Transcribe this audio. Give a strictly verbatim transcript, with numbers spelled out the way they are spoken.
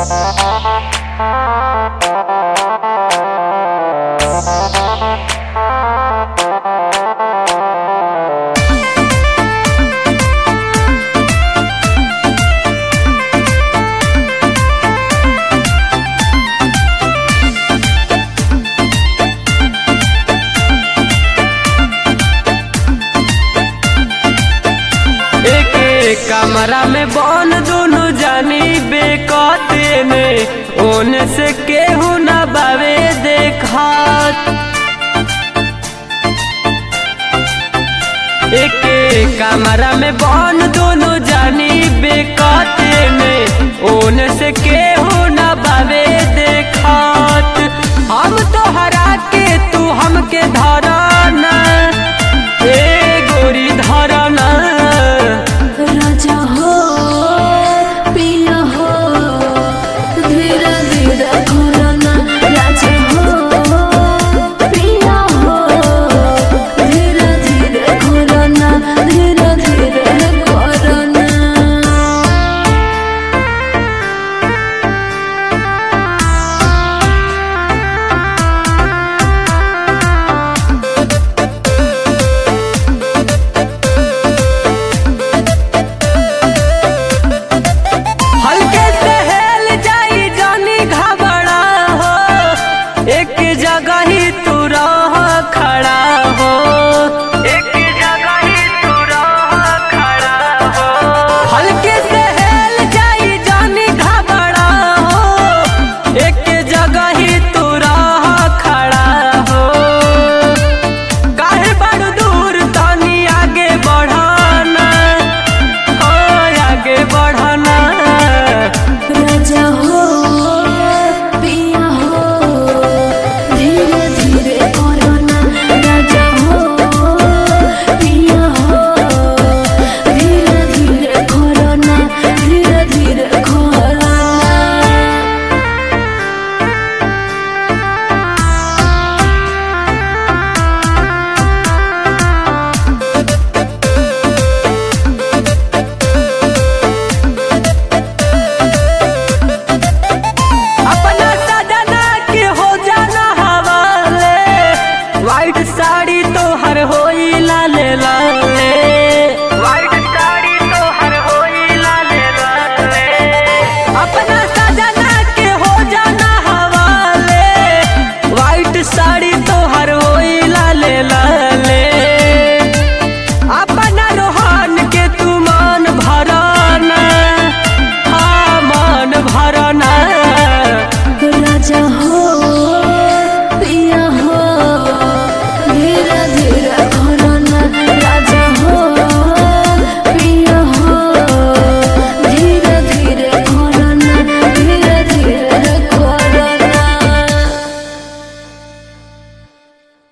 कमरा में बन दोनों जानी बेकते में ओन से केहू न बावे देखत। एक कमरा में बन दोनों जानी बेकते में ओन से केहू न बावे देखत। हम तो हरा के तू हमके धरना ए गोरी धरना साड़ी तो हर होई लाले लाले वाइट साड़ी तो हर होई लाले लाले अपना सजना